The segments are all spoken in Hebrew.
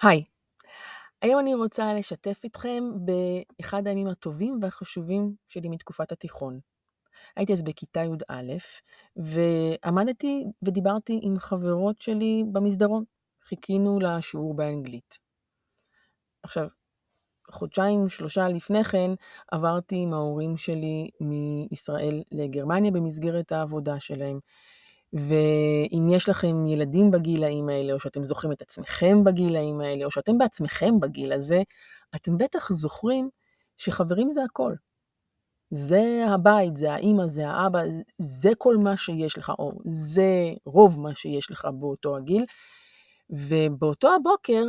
היי, היום אני רוצה לשתף איתכם באחד הימים הטובים והחשובים שלי מתקופת התיכון. הייתי אז בכיתה י"א, ועמדתי ודיברתי עם חברות שלי במסדרון. חיכינו לשיעור באנגלית. עכשיו, חודשיים, שלושה לפני כן, עברתי עם ההורים שלי מישראל לגרמניה במסגרת העבודה שלהם. ואם יש לכם ילדים בגילאים האלה, או שאתם זוכרים את עצמכם בגילאים האלה, או שאתם בעצמכם בגיל הזה, אתם בטח זוכרים שחברים זה הכל. זה הבית, זה האמא, זה האבא, זה כל מה שיש לך, או זה רוב מה שיש לך באותו הגיל. ובאותו הבוקר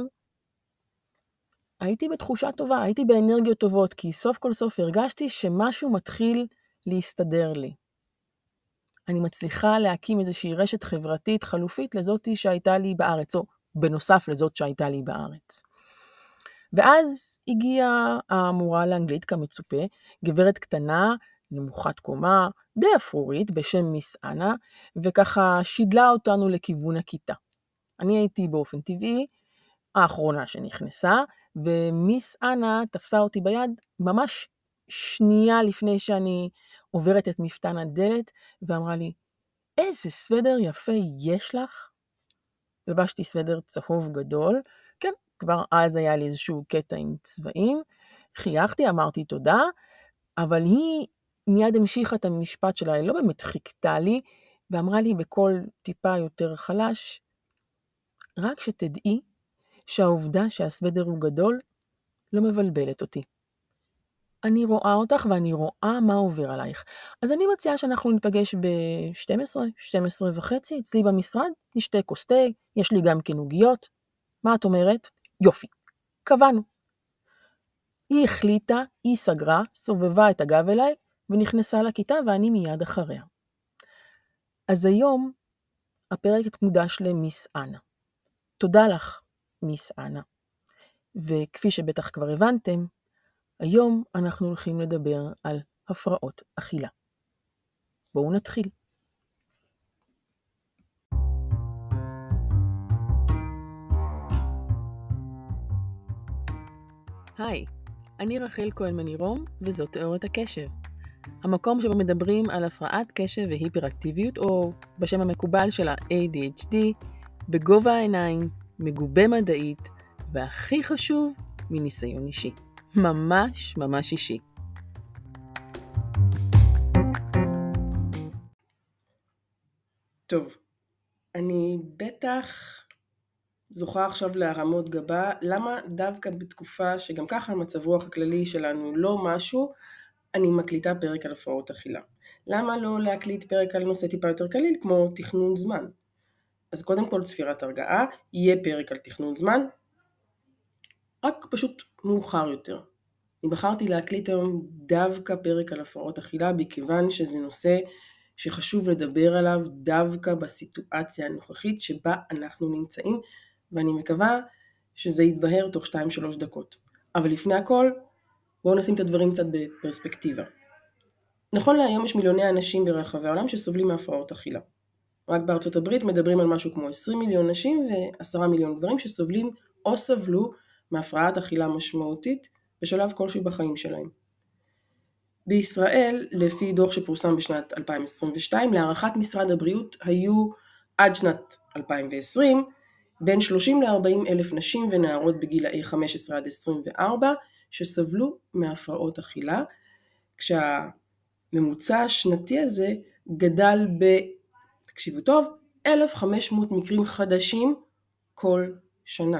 הייתי בתחושה טובה, הייתי באנרגיות טובות, כי סוף כל סוף הרגשתי שמשהו מתחיל להסתדר לי. אני מצליחה להקים איזושהי רשת חברתית חלופית לזאת שהייתה לי בארץ, או בנוסף לזאת שהייתה לי בארץ. ואז הגיעה המורה לאנגלית כמצופה, גברת קטנה, נמוכת קומה, די אפרורית, בשם מיס אנה, וככה שידלה אותנו לכיוון הכיתה. אני הייתי באופן טבעי האחרונה שנכנסה, ומיס אנה תפסה אותי ביד ממש שנייה לפני שאני עוברת את מפתן הדלת, ואמרה לי, איזה סוודר יפה יש לך. לבשתי סוודר צהוב גדול, כן, כבר אז היה לי איזשהו קטע עם צבעים, חייכתי, אמרתי תודה, אבל היא מיד המשיכה את המשפט שלה, היא לא באמת חיכתה לי, ואמרה לי בקול טיפה יותר חלש, רק שתדעי שהעובדה שהסוודר הוא גדול לא מבלבלת אותי. אני רואה אותך ואני רואה מה עובר עלייך. אז אני מציעה שאנחנו ניפגש ב-12, 12 וחצי, אצלי במשרד, נשתה כוס תה, יש לי גם כנוגיות. מה את אומרת? יופי, קבענו. היא החליטה, היא סגרה, סובבה את הגב אליי, ונכנסה לכיתה ואני מיד אחריה. אז היום הפרק מוקדש למיס אנה. תודה לך, מיס אנה. וכפי שבטח כבר הבנתם, היום אנחנו הולכים לדבר על הפרעות אכילה. בואו נתחיל. היי, אני רחל כהן מנירום, וזאת תיאוריית הקשב. המקום שבו מדברים על הפרעת קשב והיפראקטיביות, או בשם המקובל של ה-ADHD, בגובה העיניים, מגובה מדעית, והכי חשוב, מניסיון אישי. ממש ממש אישי. טוב, אני בטח זוכה עכשיו להרמות גבה, למה דווקא בתקופה שגם ככה המצב רוח הכללי שלנו לא משהו, אני מקליטה פרק על הפרעות אכילה. למה לא להקליט פרק על נושא טיפה יותר קליל כמו תכנון זמן? אז קודם כל צפירת הרגעה, יהיה פרק על תכנון זמן, רק פשוט מאוחר יותר. אני בחרתי להקליט היום דווקא פרק על הפרעות אכילה, מכיוון שזה נושא שחשוב לדבר עליו דווקא בסיטואציה הנוכחית שבה אנחנו נמצאים, ואני מקווה שזה יתבהר תוך 2-3 דקות. אבל לפני הכל, בואו נשים את הדברים קצת בפרספקטיבה. נכון להיום יש מיליוני אנשים ברחבי העולם שסובלים מהפרעות אכילה. רק בארצות הברית מדברים על משהו כמו 20 מיליון נשים ו10 מיליון גברים שסובלים או סבלו מהפרעת אכילה משמעותית בשלב כלשהו בחיים שלהם. בישראל, לפי דוח שפורסם בשנת 2022, להערכת משרד הבריאות היו עד שנת 2020 בין 30 ל-40 אלף נשים ונערות בגילאי 15 עד 24 שסבלו מהפרעות אכילה, כשהממוצע השנתי הזה גדל תקשיבו טוב, 1,500 מקרים חדשים כל שנה.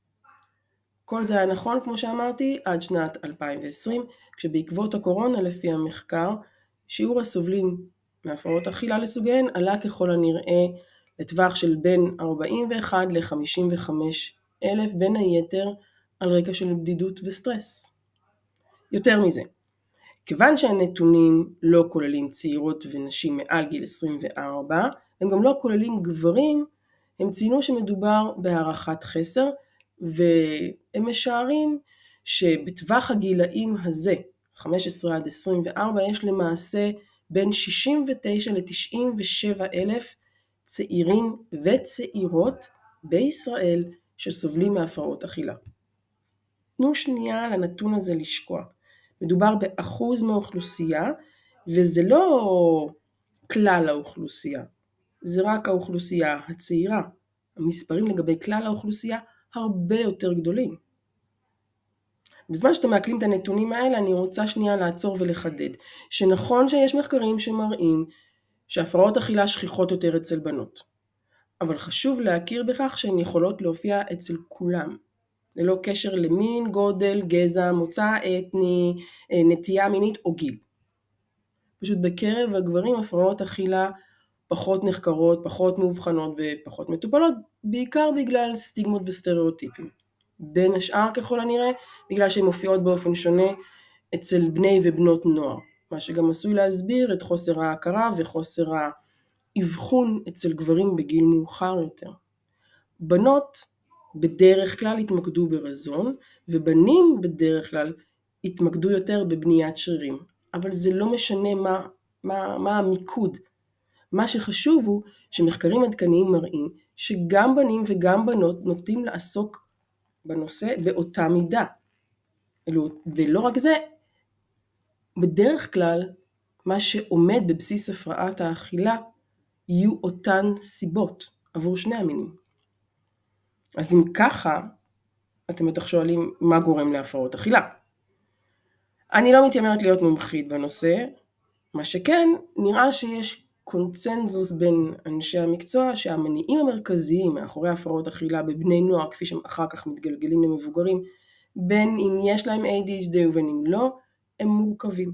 כל זה היה נכון, כמו שאמרתי, עד שנת 2020, כשבעקבות הקורונה, לפי המחקר, שיעור הסובלים מהפרעות אכילה לסוגיהן עלה ככל הנראה לטווח של בין 41 ל-55 אלף, בין היתר על רקע של בדידות וסטרס. יותר מזה, כיוון שהנתונים לא כוללים צעירות ונשים מעל גיל 24, הם גם לא כוללים גברים, הם ציינו שמדובר בהערכת חסר, והם משערים שבטווח הגילאים הזה, 15 עד 24, יש למעשה בין 69 ל-97 אלף צעירים וצעירות בישראל שסובלים מהפרעות אכילה. תנו שנייה לנתון הזה לשקוע. מדובר באחוז מהאוכלוסייה, וזה לא כלל האוכלוסייה, זה רק האוכלוסייה הצעירה. המספרים לגבי כלל האוכלוסייה הרבה יותר גדולים. בזמן שאתם מעכלים את הנתונים האלה, אני רוצה שנייה לעצור ולחדד, שנכון שיש מחקרים שמראים שהפרעות אכילה שכיחות יותר אצל בנות, אבל חשוב להכיר בכך שהן יכולות להופיע אצל כולם, ללא קשר למין, גודל, גזע, מוצא אתני, נטייה מינית או גיל. פשוט בקרב הגברים הפרעות אכילה פחות נחקרות, פחות מאובחנות ופחות מטופלות, בעיקר בגלל סטיגמות וסטריאוטיפים. בין השאר ככל הנראה, בגלל שהן מופיעות באופן שונה אצל בני ובנות נוער, מה שגם עשוי להסביר את חוסר ההכרה וחוסר האבחון אצל גברים בגיל מאוחר יותר. בנות בדרך כלל התמקדו ברזון, ובנים בדרך כלל התמקדו יותר בבניית שרירים, אבל זה לא משנה מה המיקוד. מה שחשוב הוא שמחקרים עדכניים מראים שגם בנים וגם בנות נוטים לעסוק בנושא באותה מידה. ולא רק זה, בדרך כלל מה שעומד בבסיס הפרעת האכילה יהיו אותן סיבות עבור שני המינים. אז אם ככה, אתם בטח שואלים מה גורם להפרעות אכילה. אני לא מתיימרת להיות מומחית בנושא, מה שכן נראה שיש קונצנזוס בין אנשי המקצוע שהמניעים המרכזיים מאחורי הפרעות אכילה בבני נוער, כפי שהם אחר כך מתגלגלים למבוגרים, בין אם יש להם ADHD ובין אם לא, הם מורכבים.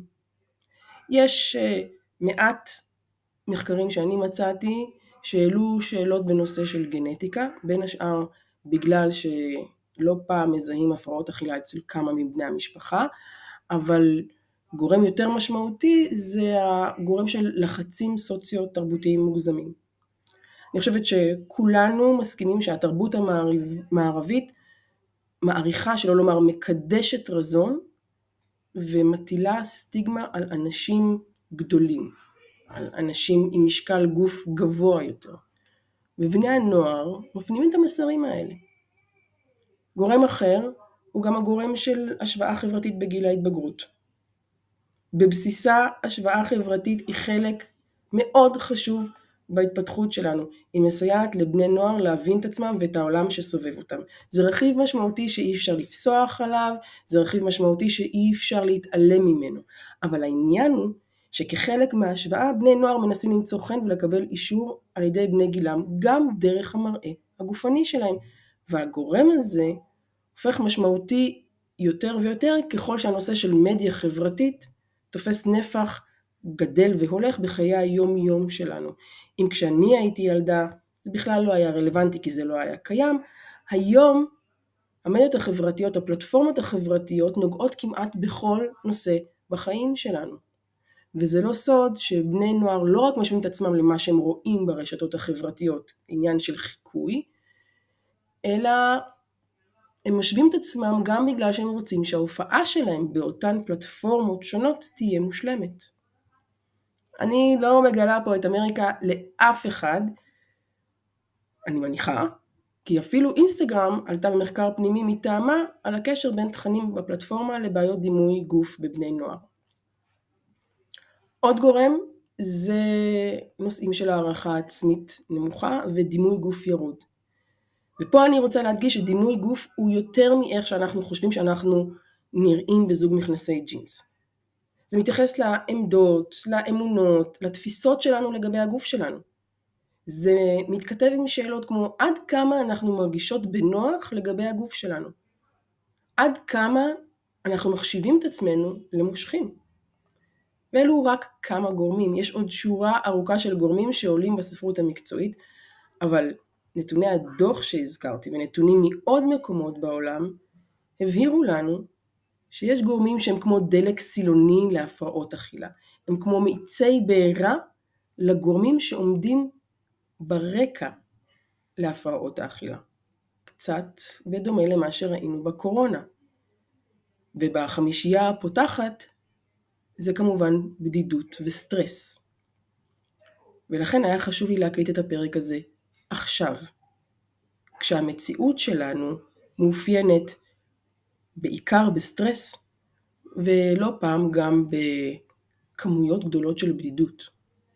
יש מעט מחקרים שאני מצאתי שהעלו שאלות בנושא של גנטיקה, בין השאר בגלל שלא פעם מזהים הפרעות אכילה אצל כמה מבני המשפחה, אבל גורם יותר משמעותי זה הגורם של לחצים סוציו-תרבותיים מוגזמים. אני חושבת שכולנו מסכימים שהתרבות המערבית מעריכה, שלא לומר מקדשת רזון, ומטילה סטיגמה על אנשים גדולים, על אנשים עם משקל גוף גבוה יותר. ובני הנוער מפנימים את המסרים האלה. גורם אחר הוא גם הגורם של השוואה חברתית בגיל ההתבגרות. בבסיסה השוואה חברתית היא חלק מאוד חשוב בהתפתחות שלנו. היא מסייעת לבני נוער להבין את עצמם ואת העולם שסובב אותם. זה רכיב משמעותי שאי אפשר לפסוח עליו, זה רכיב משמעותי שאי אפשר להתעלם ממנו. אבל העניין הוא שכחלק מההשוואה בני נוער מנסים למצוא חן ולקבל אישור על ידי בני גילם, גם דרך המראה הגופני שלהם. והגורם הזה הופך משמעותי יותר ויותר ככל שהנושא של מדיה חברתית תופס נפח גדל והולך בחיי היום-יום שלנו. אם כשאני הייתי ילדה זה בכלל לא היה רלוונטי כי זה לא היה קיים, היום המדיות החברתיות, הפלטפורמות החברתיות נוגעות כמעט בכל נושא בחיים שלנו. וזה לא סוד שבני נוער לא רק משווים את עצמם למה שהם רואים ברשתות החברתיות, עניין של חיקוי, אלא הם משווים את עצמם גם בגלל שהם רוצים שההופעה שלהם באותן פלטפורמות שונות תהיה מושלמת. אני לא מגלה פה את אמריקה לאף אחד, אני מניחה, כי אפילו אינסטגרם עלתה במחקר פנימי מטעמה על הקשר בין תכנים בפלטפורמה לבעיות דימוי גוף בבני נוער. עוד גורם זה נושאים של הערכה עצמית נמוכה ודימוי גוף ירוד. ופה אני רוצה להדגיש שדימוי גוף הוא יותר מאיך שאנחנו חושבים שאנחנו נראים בזוג מכנסי ג'ינס. זה מתייחס לעמדות, לאמונות, לתפיסות שלנו לגבי הגוף שלנו. זה מתכתב עם שאלות כמו עד כמה אנחנו מרגישות בנוח לגבי הגוף שלנו. עד כמה אנחנו מחשיבים את עצמנו למושכים. ואלו רק כמה גורמים, יש עוד שורה ארוכה של גורמים שעולים בספרות המקצועית, אבל נתוני הדוח שהזכרתי ונתונים מעוד מקומות בעולם הבהירו לנו שיש גורמים שהם כמו דלק סילוני להפרעות אכילה. הם כמו מאיצי בעירה לגורמים שעומדים ברקע להפרעות האכילה. קצת בדומה למה שראינו בקורונה. ובחמישייה הפותחת זה כמובן בדידות וסטרס. ולכן היה חשוב לי להקליט את הפרק הזה עכשיו. כשהמציאות שלנו מאופיינת בעיקר בסטרס, ולא פעם גם בכמויות גדולות של בדידות.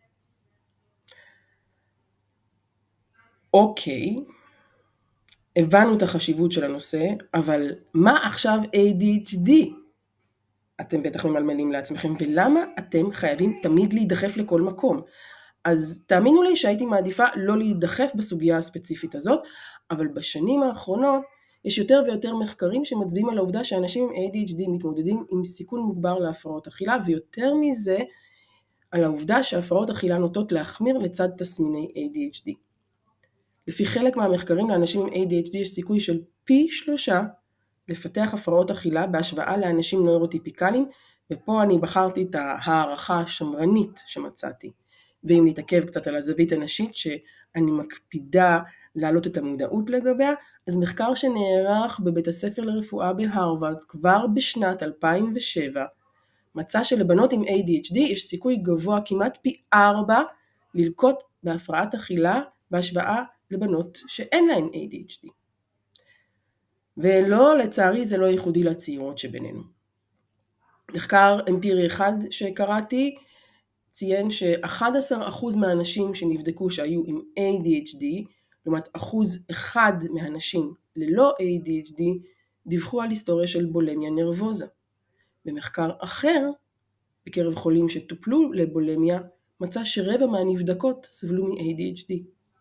אוקיי, הבנו את החשיבות של הנושא, אבל מה עכשיו ADHD? אתם בטח ממלמלים לעצמכם, ולמה אתם חייבים תמיד להידחף לכל מקום? אז תאמינו לי שהייתי מעדיפה לא להידחף בסוגיה הספציפית הזאת, אבל בשנים האחרונות יש יותר ויותר מחקרים שמצביעים על העובדה שאנשים עם ADHD מתמודדים עם סיכון מוגבר להפרעות אכילה, ויותר מזה, על העובדה שהפרעות אכילה נוטות להחמיר לצד תסמיני ADHD. לפי חלק מהמחקרים לאנשים עם ADHD יש סיכוי של פי 3 לפתח הפרעות אכילה בהשוואה לאנשים נוירוטיפיקליים, ופה אני בחרתי את הערכה השמרנית שמצאתי. ואם נתעכב קצת על הזווית הנשית שאני מקפידה להעלות את המודעות לגביה, אז מחקר שנערך בבית הספר לרפואה בהרווארד כבר בשנת 2007, מצא שלבנות עם ADHD יש סיכוי גבוה כמעט פי 4 ללקות בהפרעת אכילה בהשוואה לבנות שאין להן ADHD. ולא, לצערי זה לא ייחודי לצעירות שבינינו. מחקר אמפירי אחד שקראתי ציין ש11% מהאנשים שנבדקו שהיו עם ADHD, לעומת 1% מהאנשים ללא ADHD, דיווחו על היסטוריה של בולמיה נרבוזה. במחקר אחר, בקרב חולים שטופלו לבולמיה, מצא שרבע מהנבדקות סבלו מ-ADHD.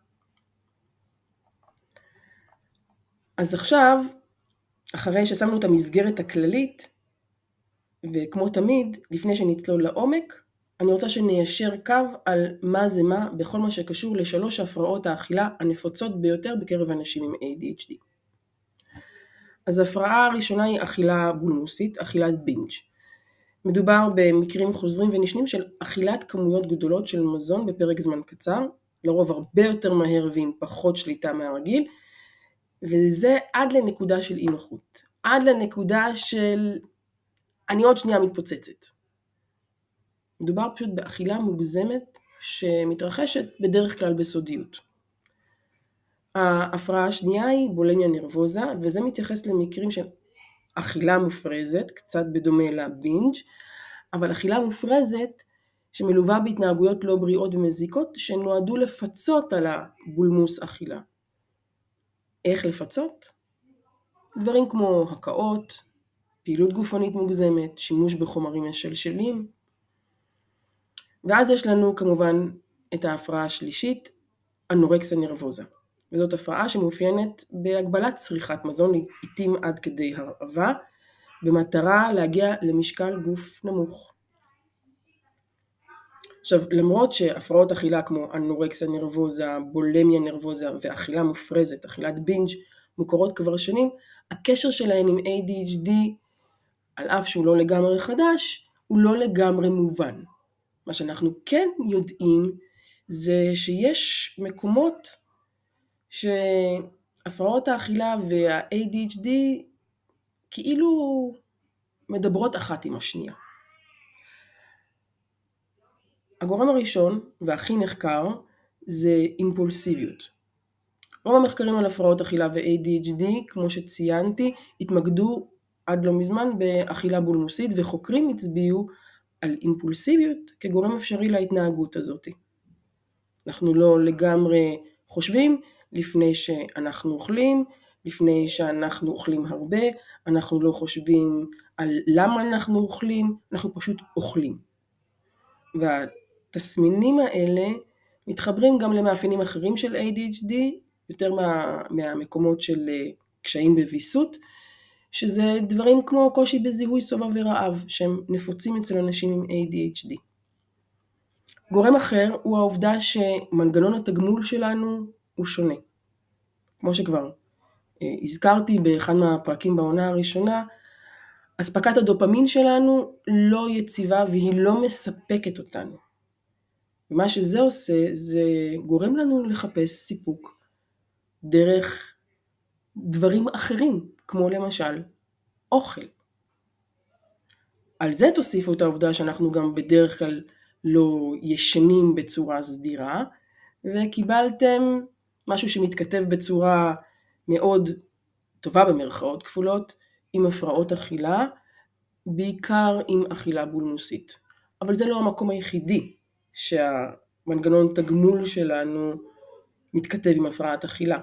אז עכשיו, אחרי ששמנו את המסגרת הכללית, וכמו תמיד, לפני שנצלול לעומק, אני רוצה שניישר קו על מה זה מה בכל מה שקשור ל3 הפרעות האכילה הנפוצות ביותר בקרב אנשים עם ADHD. אז ההפרעה הראשונה היא אכילה בולמוסית, אכילת בינג'. מדובר במקרים חוזרים ונשנים של אכילת כמויות גדולות של מזון בפרק זמן קצר, לרוב הרבה יותר מהר ועם פחות שליטה מהרגיל, וזה עד לנקודה של אי נוחות, עד לנקודה של אני עוד שנייה מתפוצצת. מדובר פשוט באכילה מוגזמת שמתרחשת בדרך כלל בסודיות. ההפרעה השנייה היא בולמיה נרבוזה, וזה מתייחס למקרים של אכילה מופרזת, קצת בדומה לבינג', אבל אכילה מופרזת שמלווה בהתנהגויות לא בריאות ומזיקות שנועדו לפצות על הבולמוס אכילה. איך לפצות? דברים כמו הקאות, פעילות גופנית מוגזמת, שימוש בחומרים משלשלים. ואז יש לנו כמובן את ההפרעה השלישית, אנורקסיה נרבוזה. וזאת הפרעה שמאופיינת בהגבלת צריכת מזון לעתים עד כדי הרעבה, במטרה להגיע למשקל גוף נמוך. עכשיו, למרות שהפרעות אכילה כמו אנורקסיה נרבוזה, בולמיה נרבוזה ואכילה מופרזת, אכילת בינג' מוכרות כבר שנים, הקשר שלהן עם ADHD, על אף שהוא לא לגמרי חדש, הוא לא לגמרי מובן. מה שאנחנו כן יודעים זה שיש מקומות שהפרעות האכילה וה-ADHD כאילו מדברות אחת עם השנייה. הגורם הראשון והכי נחקר זה אימפולסיביות. רוב המחקרים על הפרעות אכילה ו-ADHD, כמו שציינתי, התמקדו עד לא מזמן באכילה בולמוסית, וחוקרים הצביעו על אימפולסיביות כגורם אפשרי להתנהגות הזאת. אנחנו לא לגמרי חושבים לפני שאנחנו אוכלים, לפני שאנחנו אוכלים הרבה, אנחנו לא חושבים על למה אנחנו אוכלים, אנחנו פשוט אוכלים. והתסמינים האלה מתחברים גם למאפיינים אחרים של ADHD, יותר מהמקומות של קשיים בוויסות, שזה דברים כמו קושי בזיהוי שובע ורעב, שהם נפוצים אצל אנשים עם ADHD. גורם אחר הוא העובדה שמנגנון התגמול שלנו הוא שונה. כמו שכבר הזכרתי באחד מהפרקים בעונה הראשונה, אספקת הדופמין שלנו לא יציבה והיא לא מספקת אותנו. ומה שזה עושה זה גורם לנו לחפש סיפוק דרך דברים אחרים, כמו למשל אוכל. על זה תוסיפו את העובדה שאנחנו גם בדרך כלל לא ישנים בצורה סדירה, וקיבלתם משהו שמתכתב בצורה מאוד טובה במרכאות כפולות עם הפרעות אכילה, בעיקר עם אכילה בולמוסית. אבל זה לא המקום היחידי שהמנגנון תגמול שלנו מתכתב עם הפרעת אכילה.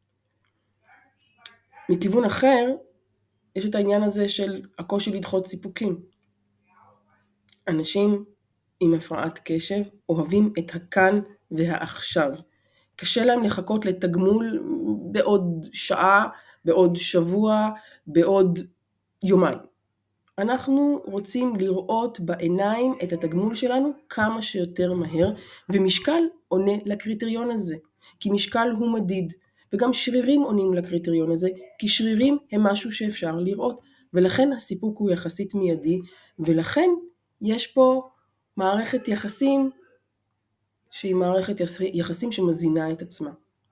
מכיוון אחר, יש את העניין הזה של הקושי לדחות סיפוקים. אנשים עם הפרעת קשב אוהבים את הכאן והעכשיו. קשה להם לחכות לתגמול בעוד שעה, בעוד שבוע, בעוד יומיים. אנחנו רוצים לראות בעיניים את התגמול שלנו כמה שיותר מהר, ומשקל עונה לקריטריון הזה, כי משקל הוא מדיד, וגם שרירים עונים לקריטריון הזה, כי שרירים הם משהו שאפשר לראות, ולכן הסיפוק הוא יחסית מיידי, ולכן יש פה מערכת יחסים שהיא מערכת יחסים שמזינה את עצמה.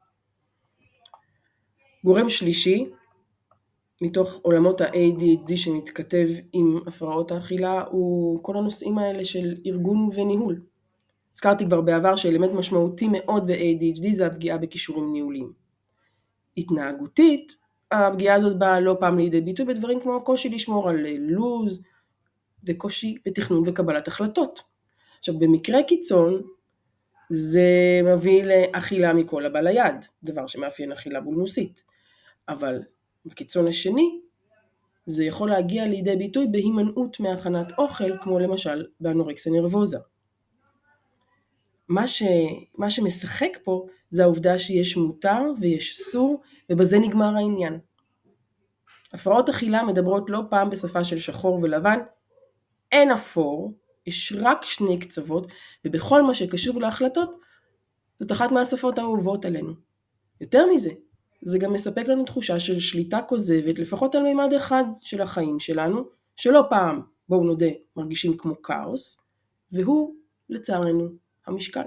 גורם שלישי, מתוך עולמות ה-ADHD שמתכתב עם הפרעות האכילה, הוא כל הנושאים האלה של ארגון וניהול. הזכרתי כבר בעבר שאלמנט משמעותי מאוד ב-ADHD זה הפגיעה בכישורים ניהוליים. התנהגותית, הפגיעה הזאת באה לא פעם לידי ביטוי בדברים כמו קושי לשמור על לוז, וקושי בתכנון וקבלת החלטות. עכשיו, במקרה קיצון, זה מביא לאכילה מכל הבא ליד, דבר שמאפיין אכילה בולמוסית. אבל בקיצון השני, זה יכול להגיע לידי ביטוי בהימנעות מהכנת אוכל, כמו למשל באנורקסיה נרבוזה. מה שמשחק פה זה העובדה שיש מותר ויש אסור, ובזה נגמר העניין. הפרעות אכילה מדברות לא פעם בשפה של שחור ולבן, אין אפור, יש רק שני קצוות, ובכל מה שקשור להחלטות, זאת אחת מהשפות האהובות עלינו. יותר מזה, זה גם מספק לנו תחושה של שליטה כוזבת, לפחות על מימד אחד של החיים שלנו, שלא פעם, בואו נודה, מרגישים כמו כאוס, והוא, לצערנו, המשקל.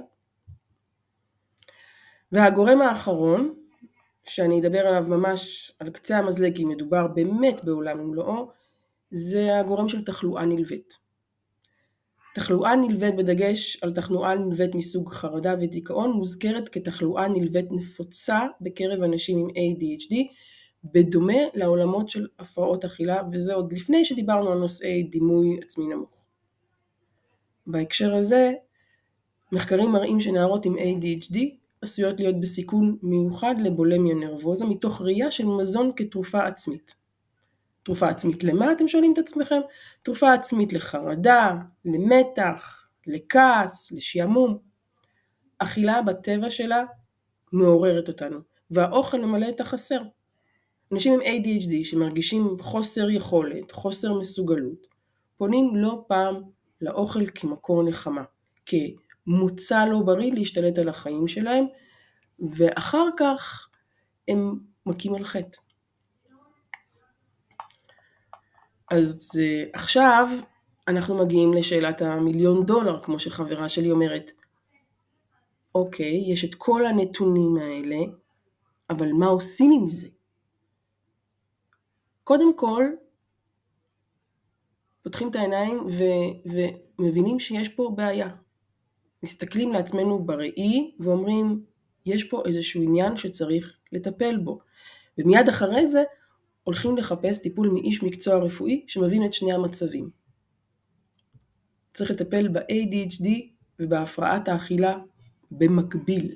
והגורם האחרון, שאני אדבר עליו ממש על קצה המזלג, כי מדובר באמת בעולם ומלואו, זה הגורם של תחלואה נלווית. תחלואה נלווית בדגש על תחלואה נלווית מסוג חרדה ודיכאון מוזכרת כתחלואה נלווית נפוצה בקרב אנשים עם ADHD, בדומה לעולמות של הפרעות אכילה, וזה עוד לפני שדיברנו על נושאי דימוי עצמי נמוך. בהקשר הזה, מחקרים מראים שנערות עם ADHD עשויות להיות בסיכון מיוחד לבולמיה נרבוזה, מתוך ראייה של מזון כתרופה עצמית. תרופה עצמית למה אתם שואלים את עצמכם? תרופה עצמית לחרדה, למתח, לכעס, לשעמום. אכילה בטבע שלה מעוררת אותנו, והאוכל ממלא את החסר. אנשים עם ADHD שמרגישים חוסר יכולת, חוסר מסוגלות, פונים לא פעם לאוכל כמקור נחמה, כמוצא לא בריא להשתלט על החיים שלהם, ואחר כך הם מכים על חטא. אז עכשיו אנחנו מגיעים לשאלת $1,000,000, כמו שחברה שלי אומרת. אוקיי, יש את כל הנתונים האלה, אבל מה עושים עם זה? קודם כל, פותחים את העיניים ומבינים שיש פה בעיה. מסתכלים לעצמנו בראי ואומרים, יש פה איזשהו עניין שצריך לטפל בו. ומיד אחרי זה, הולכים לחפש טיפול מאיש מקצוע רפואי שמבין את שני המצבים. צריך לטפל ב-ADHD ובהפרעת האכילה במקביל.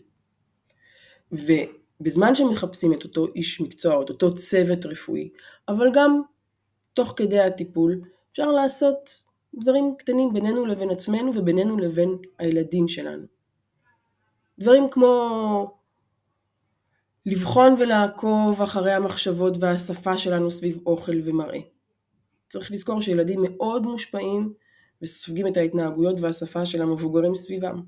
ובזמן שמחפשים את אותו איש מקצוע, את אותו צוות רפואי, אבל גם תוך כדי הטיפול, אפשר לעשות דברים קטנים בינינו לבין עצמנו ובינינו לבין הילדים שלנו. דברים כמו לבחון ולעקוב אחרי המחשבות והשפה שלנו סביב אוכל ומראה. צריך לזכור שילדים מאוד מושפעים וסופגים את ההתנהגויות והשפה של המבוגרים סביבם.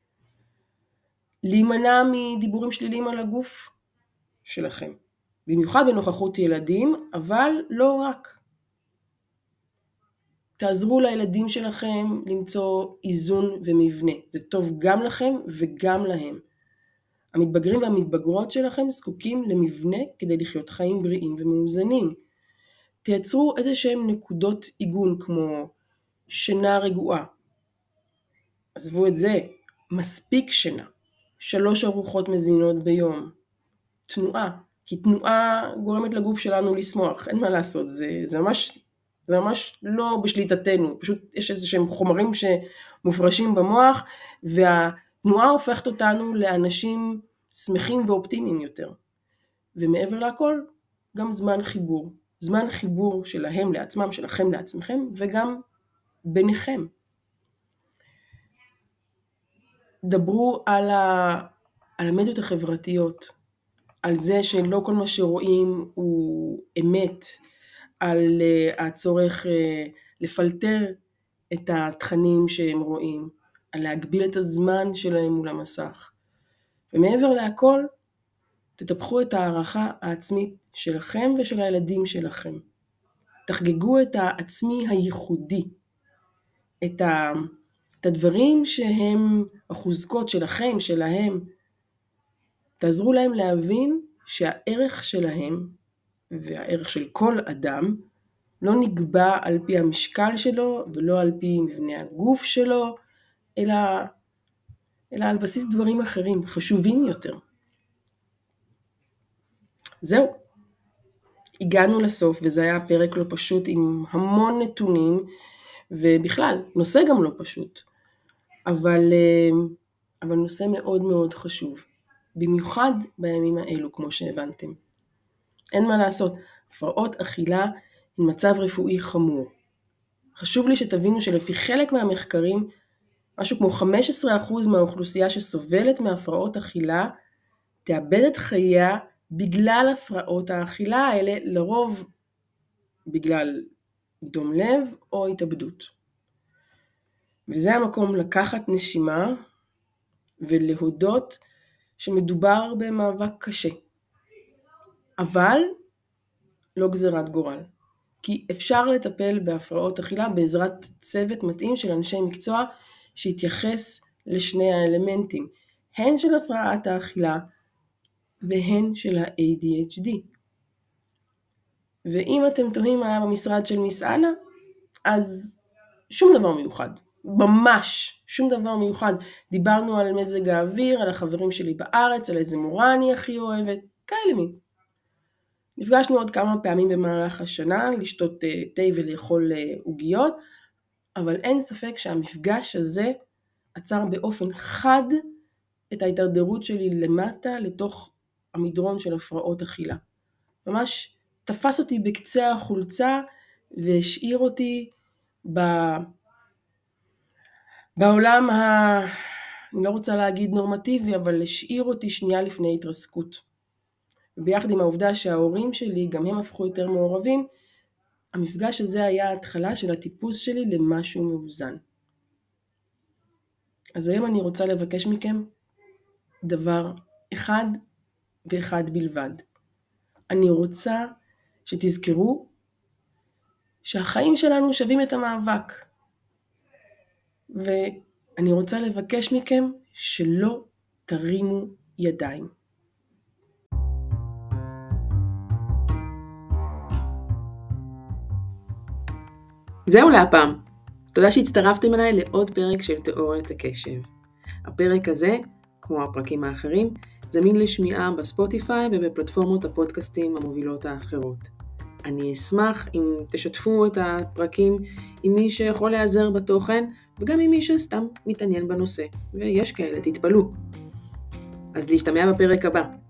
להימנע מדיבורים שליליים על הגוף שלכם, במיוחד בנוכחות ילדים, אבל לא רק. תעזרו לילדים שלכם למצוא איזון ומבנה, זה טוב גם לכם וגם להם. המתבגרים והמתבגרות שלכם זקוקים למבנה כדי לחיות חיים בריאים ומאוזנים. תייצרו איזה שהם נקודות עיגון כמו שינה רגועה. עזבו את זה, מספיק שינה. 3 ארוחות מזינות ביום. תנועה, כי תנועה גורמת לגוף שלנו לשמוח, אין מה לעשות, זה ממש לא בשליטתנו, פשוט יש איזה שהם חומרים שמופרשים במוח, והתנועה הופכת אותנו לאנשים שמחים ואופטימיים יותר. ומעבר לכל, גם זמן חיבור שלהם לעצמם, שלכם לעצמכם, וגם ביניכם. דברו על המדיות החברתיות, על זה שלא כל מה שרואים הוא אמת, על הצורך לפלטר את התכנים שהם רואים, על להגביל את הזמן שלהם מול המסך. ומעבר להכל, תטפחו את הערכה העצמית שלכם ושל הילדים שלכם. תחגגו את העצמי הייחודי, את הדברים שהם החוזקות שלכם, שלהם. תעזרו להם להבין שהערך שלהם והערך של כל אדם לא נקבע על פי המשקל שלו ולא על פי מבנה הגוף שלו, אלא על בסיס דברים אחרים, חשובים יותר. זהו. הגענו לסוף, וזה היה פרק לא פשוט עם המון נתונים, ובכלל, נושא גם לא פשוט, אבל נושא מאוד מאוד חשוב, במיוחד בימים האלו, כמו שהבנתם. אין מה לעשות, הפרעות אכילה הן מצב רפואי חמור. חשוב לי שתבינו שלפי חלק מהמחקרים, משהו כמו 15% מהאוכלוסייה שסובלת מהפרעות אכילה, תאבד את חייה בגלל הפרעות האכילה האלה, לרוב בגלל דום לב או התאבדות. וזה המקום לקחת נשימה ולהודות שמדובר במאבק קשה. אבל לא גזירת גורל. כי אפשר לטפל בהפרעות אכילה בעזרת צוות מתאים של אנשי מקצוע שיתייחס לשני האלמנטים, הן של הפרעת האכילה והן של ה-ADHD. ואם אתם תוהים מה היה במשרד של מיס אנה, אז שום דבר מיוחד. ממש שום דבר מיוחד. דיברנו על מזג האוויר, על החברים שלי בארץ, על איזה מורה אני הכי אוהבת, כאלה מין. נפגשנו עוד כמה פעמים במהלך השנה, לשתות תה ולאכול עוגיות, אבל אין ספק שהמפגש הזה עצר באופן חד את ההתדרדרות שלי למטה לתוך המדרון של הפרעות אכילה. ממש תפס אותי בקצה החולצה והשאיר אותי בעולם אני לא רוצה להגיד נורמטיבי, אבל השאיר אותי שנייה לפני התרסקות. וביחד עם העובדה שההורים שלי גם הם הפכו יותר מעורבים, המפגש הזה היה ההתחלה של הטיפוס שלי למשהו מאוזן. אז היום אני רוצה לבקש מכם דבר אחד ואחד בלבד. אני רוצה שתזכרו שהחיים שלנו שווים את המאבק. ואני רוצה לבקש מכם שלא תרימו ידיים. זהו להפעם. תודה שהצטרפתם אליי לעוד פרק של תיאוריית הקשב. הפרק הזה, כמו הפרקים האחרים, זמין לשמיעה בספוטיפיי ובפלטפורמות הפודקאסטים המובילות האחרות. אני אשמח אם תשתפו את הפרקים עם מי שיכול להיעזר בתוכן, וגם עם מי שסתם מתעניין בנושא, ויש כאלה, תתפלאו. אז להשתמע בפרק הבא.